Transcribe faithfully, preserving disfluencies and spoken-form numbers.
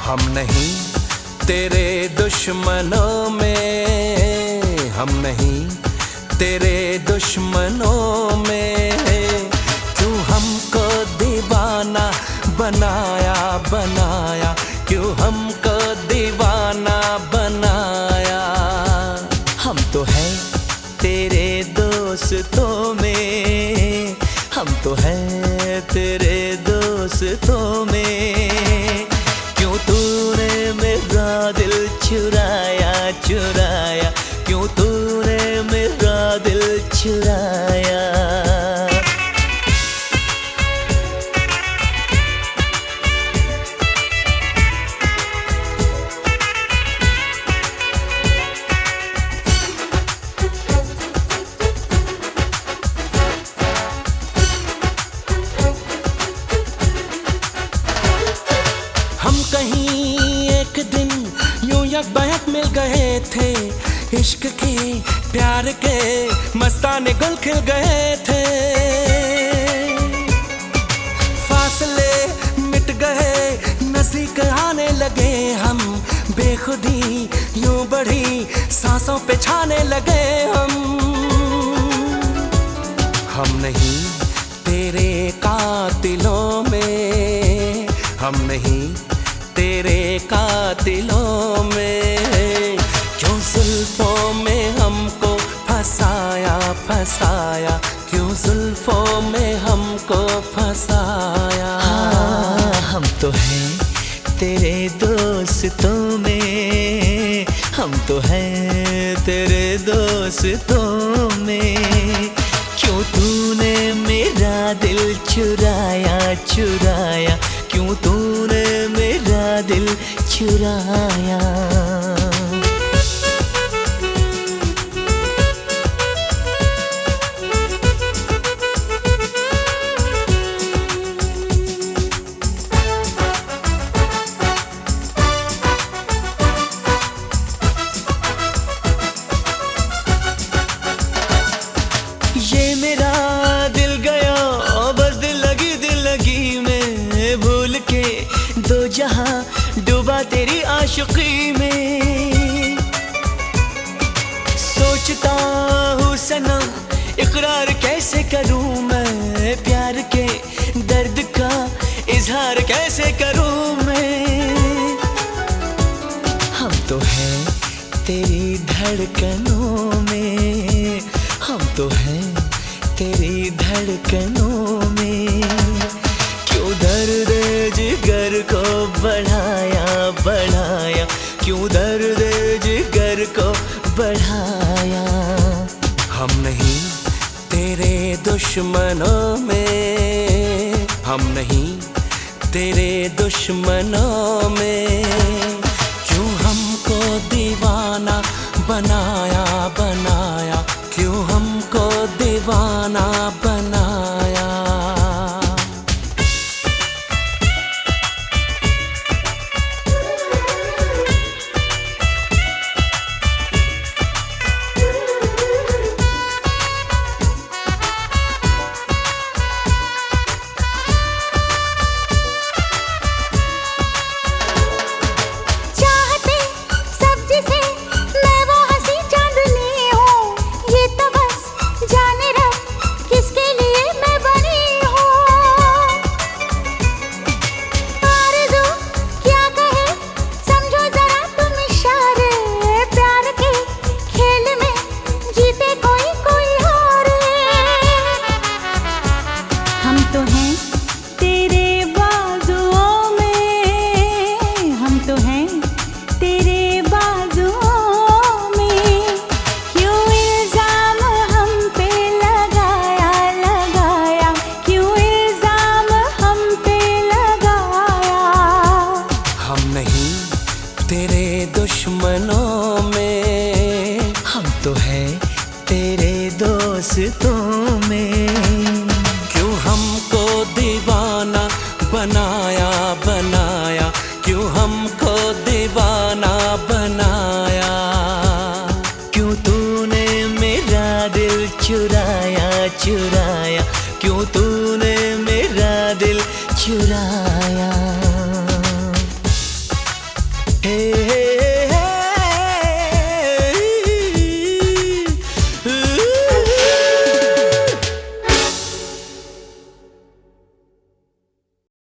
हम नहीं तेरे दुश्मनों में, हम नहीं तेरे दुश्मनों में। क्यों हमको दीवाना बनाया बनाया, क्यों हमको दीवाना बनाया। हम तो हैं तेरे दोस्तों में, हम तो हैं तेरे दोस्तों में। क्यों तूने मेरा दिल चुराया चुराया, क्यों तूने मेरा दिल चुराया। हम कहीं एक दिन यूं यकबयक मिल गए थे, इश्क के प्यार के मस्ताने गुल खिल गए थे। फासले मिट गए, नजदीक आने लगे हम, बेखुदी यूं बढ़ी सांसों पे छाने लगे हम। हम नहीं तेरे कातिलों में, हम नहीं तेरे कातिलों में। क्यों जुल्फों में हमको फंसाया फंसाया, क्यों जुल्फों में हमको फंसाया। हाँ, हम तो हैं तेरे दोस्तों में, हम तो हैं तेरे दोस्तों में। क्यों तूने मेरा दिल चुराया चुराया, क्यों तूने मेरा दिल चुराया। ये मेरा दिल गया बस दिल लगी दिल लगी में, भूल के दो जहां डूबा तेरी आशिकी में। सोचता हूँ सनम इकरार कैसे करूँ मैं, प्यार के दर्द का इजहार कैसे करूँ मैं। हम तो हैं तेरी धड़कनों में, हम तो हैं तेरी धड़कनों में। क्यों दर्द जिगर को बढ़ाया बढ़ाया, क्यों दर्द जिगर को बढ़ाया। हम नहीं तेरे दुश्मनों में, हम नहीं तेरे दुश्मनों में। क्यों हमको दीवाना बनाया बनाया, क्यों हमको दीवाना बनाया। दुश्मनों में, हम तो हैं तेरे दोस्तों में। क्यों हमको दीवाना बनाया बनाया, क्यों हमको दीवाना बनाया। क्यों तूने मेरा दिल चुराया चुराया, क्यों तूने मेरा दिल चुराया।